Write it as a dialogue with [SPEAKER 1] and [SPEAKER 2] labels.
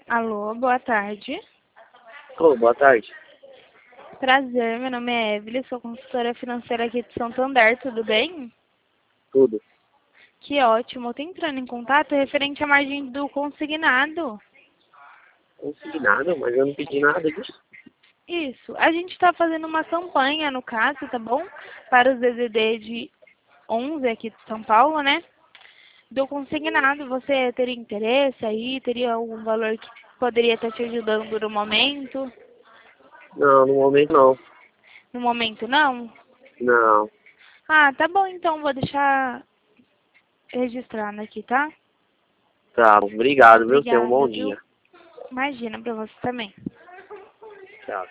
[SPEAKER 1] Alô, boa tarde.
[SPEAKER 2] Ô, boa tarde.
[SPEAKER 1] Prazer, meu nome é Evelyn, sou consultora financeira aqui de Santander, tudo bem?
[SPEAKER 2] Tudo.
[SPEAKER 1] Que ótimo, eu tô entrando em contato referente à margem do consignado.
[SPEAKER 2] Consignado, mas eu não pedi nada disso.
[SPEAKER 1] Isso, a gente está fazendo uma campanha, no caso, tá bom? Para os DDD de 11 aqui de São Paulo, né? Do consignado, você teria interesse aí? Teria algum valor que poderia estar te ajudando no momento?
[SPEAKER 2] Não, no momento não.
[SPEAKER 1] No momento, não?
[SPEAKER 2] Não.
[SPEAKER 1] Ah, tá bom, então, vou deixar registrado aqui, tá?
[SPEAKER 2] Tá, obrigado, viu? Tenha um bom
[SPEAKER 1] Obrigada,
[SPEAKER 2] dia.
[SPEAKER 1] viu? Imagina, pra você também.
[SPEAKER 2] Tchau.